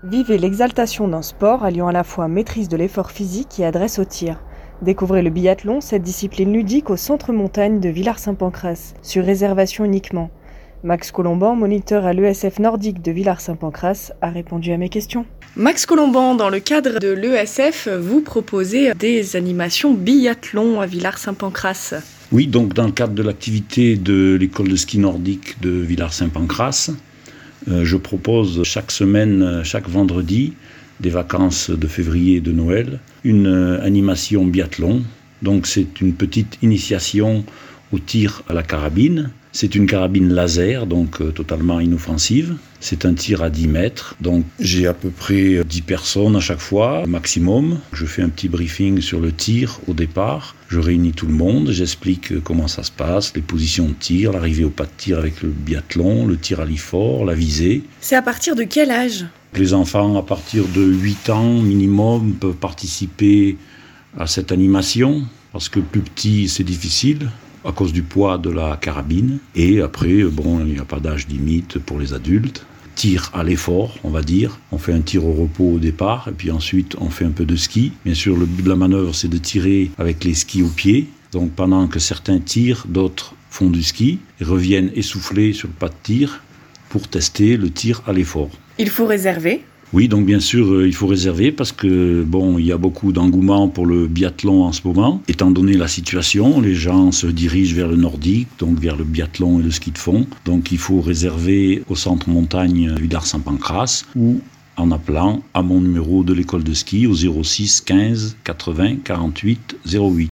Vivez l'exaltation d'un sport alliant à la fois maîtrise de l'effort physique et adresse au tir. Découvrez le biathlon, cette discipline ludique au centre montagne de Villars-Saint-Pancrace, sur réservation uniquement. Max Colomban, moniteur à l'ESF nordique de Villars-Saint-Pancrace, a répondu à mes questions. Max Colomban, dans le cadre de l'ESF, vous proposez des animations biathlon à Villars-Saint-Pancrace. Oui, donc dans le cadre de l'activité de l'école de ski nordique de Villars-Saint-Pancrace, je propose chaque semaine, chaque vendredi, des vacances de février et de Noël, une animation biathlon. Donc c'est une petite initiation au tir à la carabine. C'est une carabine laser, donc totalement inoffensive. C'est un tir à 10 mètres. Donc j'ai à peu près 10 personnes à chaque fois, maximum. Je fais un petit briefing sur le tir au départ. Je réunis tout le monde, j'explique comment ça se passe, les positions de tir, l'arrivée au pas de tir avec le biathlon, le tir à l'effort, la visée. C'est à partir de quel âge ? Les enfants à partir de 8 ans minimum peuvent participer à cette animation, parce que plus petit c'est difficile, à cause du poids de la carabine. Et après, il n'y a pas d'âge limite pour les adultes. Tir à l'effort, on va dire. On fait un tir au repos au départ, et puis ensuite on fait un peu de ski. Bien sûr, le but de la manœuvre, c'est de tirer avec les skis aux pieds. Donc pendant que certains tirent, d'autres font du ski et reviennent essoufflés sur le pas de tir pour tester le tir à l'effort. Il faut réserver ? Oui, donc bien sûr, il faut réserver parce que il y a beaucoup d'engouement pour le biathlon en ce moment. Étant donné la situation, les gens se dirigent vers le nordique, donc vers le biathlon et le ski de fond. Donc il faut réserver au centre montagne Villars-Saint-Pancrace ou en appelant à mon numéro de l'école de ski au 06 15 80 48 08.